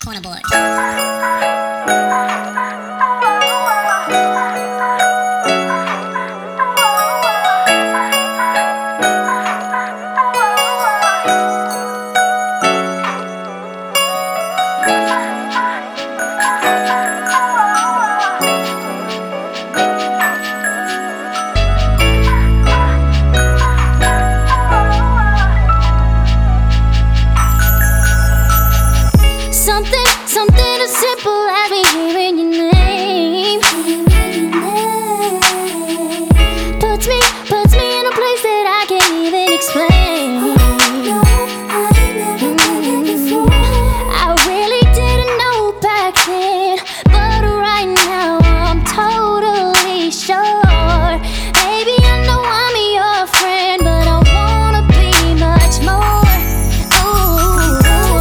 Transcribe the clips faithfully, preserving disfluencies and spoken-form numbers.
Corner boy. Something, something as simple as me hearing your name Puts me, puts me in a place that I can't even explain. Mm, I really didn't know back then, but right now I'm totally sure. Baby, I know I'm your friend, but I wanna be much more. Ooh.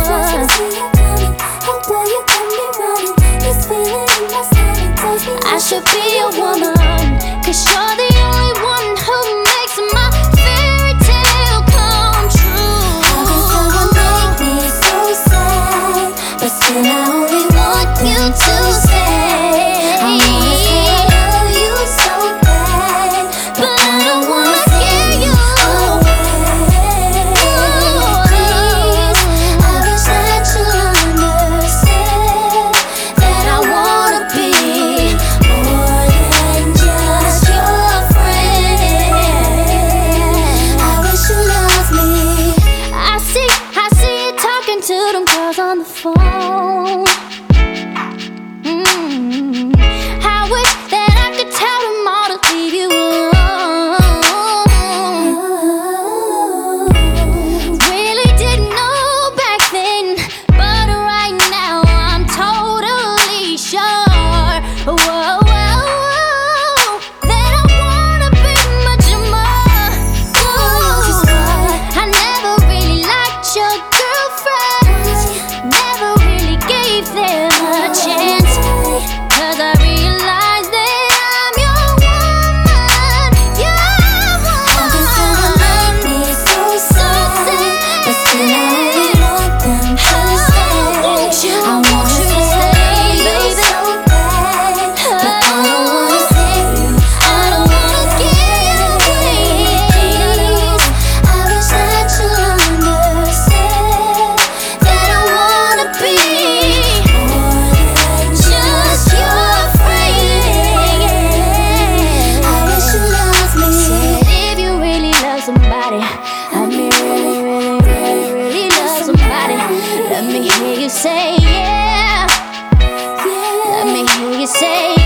I should be a woman, 'cause you're the only one who makes my fairy tale come true. How could someone make me so sad, but still I only want you to stay. I wanna say I love you so bad, but I don't wanna scare you away. Please, I wish that you understand that I wanna be more than just your friend. I wish you loved me. I see, I see you talking to them girls on the phone. Mm. I wish that I could tell them all to leave you alone. Really didn't know back then, but right now I'm totally sure. Whoa, whoa, whoa, that I wanna be much more. Ooh, I never really liked your girlfriends, never really gave them a chance, 'cause I realized that I'm your woman, your How could someone make woman. me so sad, but still I only want them to stay. Won't you, I won't wanna you say I stay, love you baby? so bad, but I don't wanna scare you. I don't wanna scare you. Please, I wish that you understand that I wanna be more than just your friend. I wish you loved me. Said if you really love somebody, I mean really, really, really, really love somebody, let me hear you say yeah. Let me hear you say